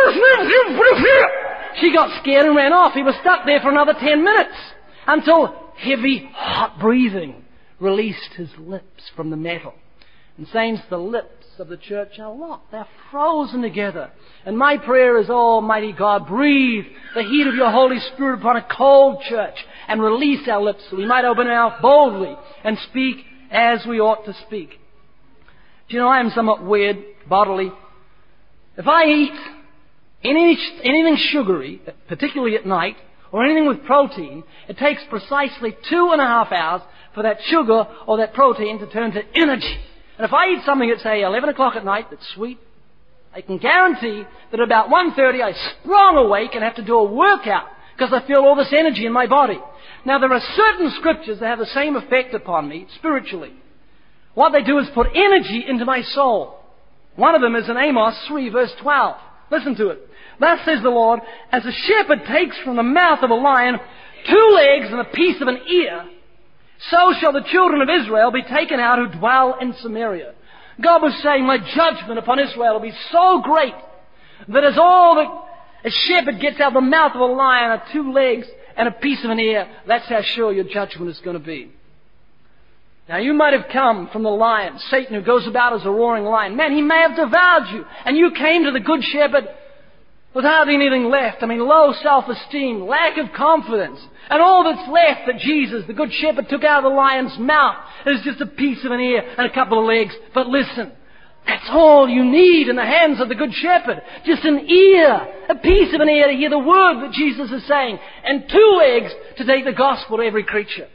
she got scared and ran off. He was stuck there for another ten minutes until heavy, hot breathing released his lips from the metal. And saints, the lips of the church are locked. They're frozen together. And my prayer is, Almighty God, breathe the heat of your Holy Spirit upon a cold church and release our lips so we might open our mouth boldly and speak as we ought to speak. Do you know, I am somewhat weird bodily. If I eat any, anything sugary, particularly at night, or anything with protein, it takes precisely two and a half hours for that sugar or that protein to turn to energy. And if I eat something at, say, eleven o'clock at night that's sweet, I can guarantee that at about one thirty I sprung awake and have to do a workout because I feel all this energy in my body. Now, there are certain scriptures that have the same effect upon me spiritually. What they do is put energy into my soul. One of them is in Amos three, verse twelve. Listen to it. Thus says the Lord, as a shepherd takes from the mouth of a lion two legs and a piece of an ear, so shall the children of Israel be taken out who dwell in Samaria. God was saying, my judgment upon Israel will be so great that as all the, a shepherd gets out of the mouth of a lion are two legs and a piece of an ear, that's how sure your judgment is going to be. Now, you might have come from the lion, Satan, who goes about as a roaring lion. Man, he may have devoured you. And you came to the good shepherd with hardly anything left. I mean, low self-esteem, lack of confidence. And all that's left that Jesus, the good shepherd, took out of the lion's mouth is just a piece of an ear and a couple of legs. But listen, that's all you need in the hands of the good shepherd. Just an ear, a piece of an ear to hear the word that Jesus is saying. And two legs to take the gospel to every creature.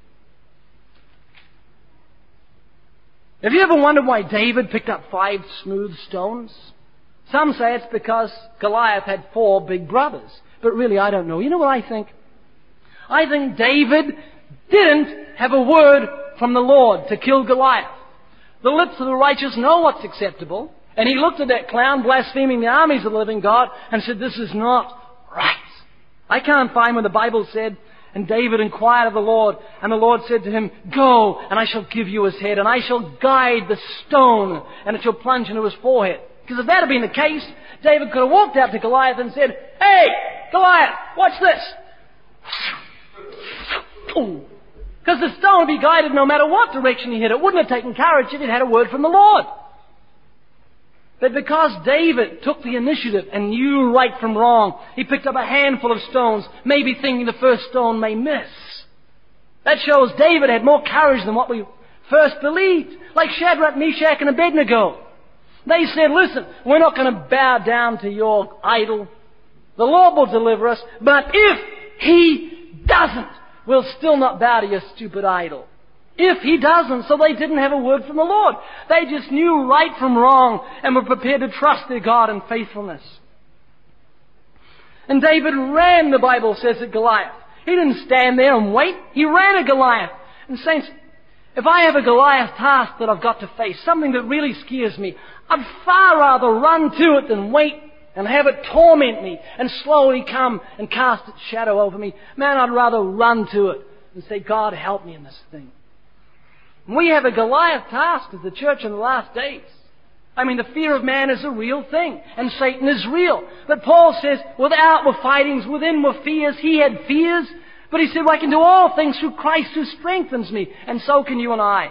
Have you ever wondered why David picked up five smooth stones? Some say it's because Goliath had four big brothers. But really, I don't know. You know what I think? I think David didn't have a word from the Lord to kill Goliath. The lips of the righteous know what's acceptable. And he looked at that clown blaspheming the armies of the living God and said, this is not right. I can't find where the Bible said, and David inquired of the Lord, and the Lord said to him, go, and I shall give you his head, and I shall guide the stone, and it shall plunge into his forehead. Because if that had been the case, David could have walked out to Goliath and said, hey, Goliath, watch this. Because the stone would be guided no matter what direction he hit. It wouldn't have taken courage if it had a word from the Lord. But because David took the initiative and knew right from wrong, he picked up a handful of stones, maybe thinking the first stone may miss. That shows David had more courage than what we first believed. Like Shadrach, Meshach, and Abednego. They said, listen, we're not going to bow down to your idol. The Lord will deliver us, but if He doesn't, we'll still not bow to your stupid idol. If He doesn't, so they didn't have a word from the Lord. They just knew right from wrong and were prepared to trust their God in faithfulness. And David ran, the Bible says, at Goliath. He didn't stand there and wait. He ran at Goliath. And saints, if I have a Goliath task that I've got to face, something that really scares me, I'd far rather run to it than wait and have it torment me and slowly come and cast its shadow over me. Man, I'd rather run to it and say, God, help me in this thing. We have a Goliath task as the church in the last days. I mean, the fear of man is a real thing, and Satan is real. But Paul says, without were fightings, within were fears. He had fears, but he said, well, I can do all things through Christ who strengthens me, and so can you and I.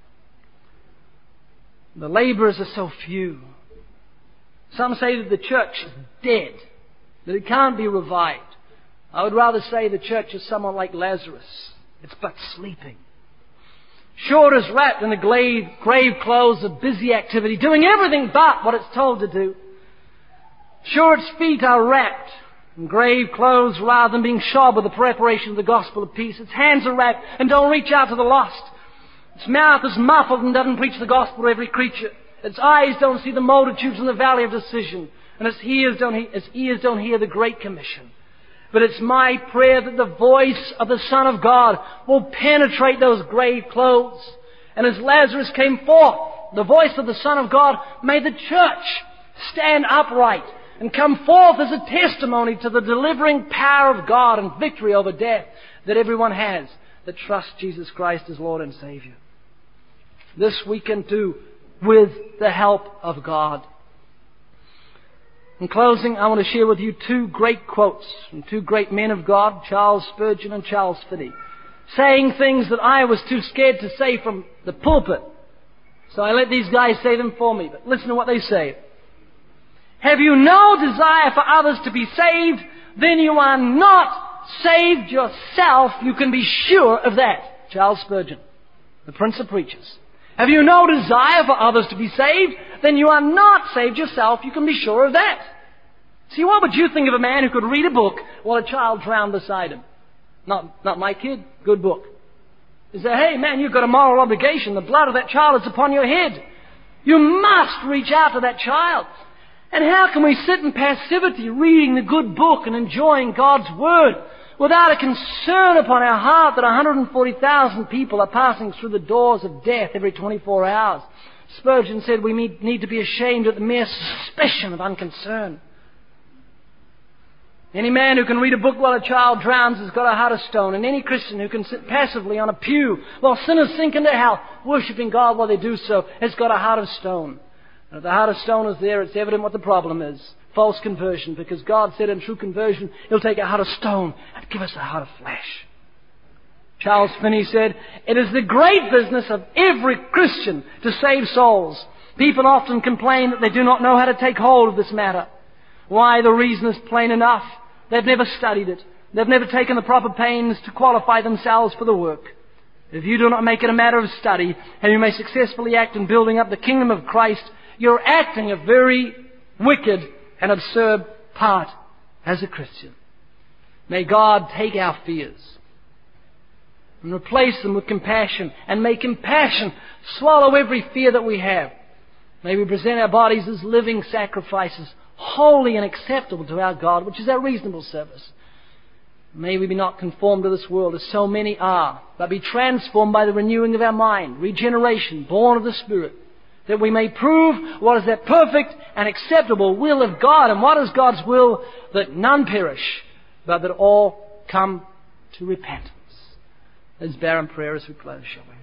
The laborers are so few. Some say that the church is dead, that it can't be revived. I would rather say the church is someone like Lazarus. It's but sleeping. Sure, it is wrapped in the grave, grave clothes of busy activity, doing everything but what it's told to do. Sure, its feet are wrapped in grave clothes rather than being shod with the preparation of the gospel of peace. Its hands are wrapped and don't reach out to the lost. Its mouth is muffled and doesn't preach the gospel to every creature. Its eyes don't see the multitudes in the valley of decision. And its ears don't, he- its ears don't hear the Great Commission. But it's my prayer that the voice of the Son of God will penetrate those grave clothes. And as Lazarus came forth, the voice of the Son of God, may the church stand upright and come forth as a testimony to the delivering power of God and victory over death that everyone has that trusts Jesus Christ as Lord and Savior. This we can do with the help of God. In closing, I want to share with you two great quotes from two great men of God, Charles Spurgeon and Charles Finney, saying things that I was too scared to say from the pulpit. So I let these guys say them for me. But listen to what they say. Have you no desire for others to be saved? Then you are not saved yourself. You can be sure of that. Charles Spurgeon, the Prince of Preachers. Have you no desire for others to be saved? Then you are not saved yourself. You can be sure of that. See, what would you think of a man who could read a book while a child drowned beside him? Not, not my kid. Good book. You say, hey man, you've got a moral obligation. The blood of that child is upon your head. You must reach out to that child. And how can we sit in passivity reading the good book and enjoying God's Word without a concern upon our heart that one hundred forty thousand people are passing through the doors of death every twenty-four hours? Spurgeon said we need, need to be ashamed at the mere suspicion of unconcern. Any man who can read a book while a child drowns has got a heart of stone. And any Christian who can sit passively on a pew while sinners sink into hell, worshipping God while they do so, has got a heart of stone. And if the heart of stone is there, it's evident what the problem is. False conversion. Because God said in true conversion, He'll take a heart of stone and give us a heart of flesh. Charles Finney said, it is the great business of every Christian to save souls. People often complain that they do not know how to take hold of this matter. Why? The reason is plain enough. They've never studied it. They've never taken the proper pains to qualify themselves for the work. If you do not make it a matter of study, and you may successfully act in building up the kingdom of Christ, you're acting a very wicked and absurd part as a Christian. May God take our fears and replace them with compassion, and may compassion swallow every fear that we have. May we present our bodies as living sacrifices, holy and acceptable to our God, which is our reasonable service. May we be not conformed to this world as so many are, but be transformed by the renewing of our mind, regeneration, born of the Spirit, that we may prove what is that perfect and acceptable will of God. And what is God's will? That none perish, but that all come to repentance. Let's bow in prayer as we close, shall we?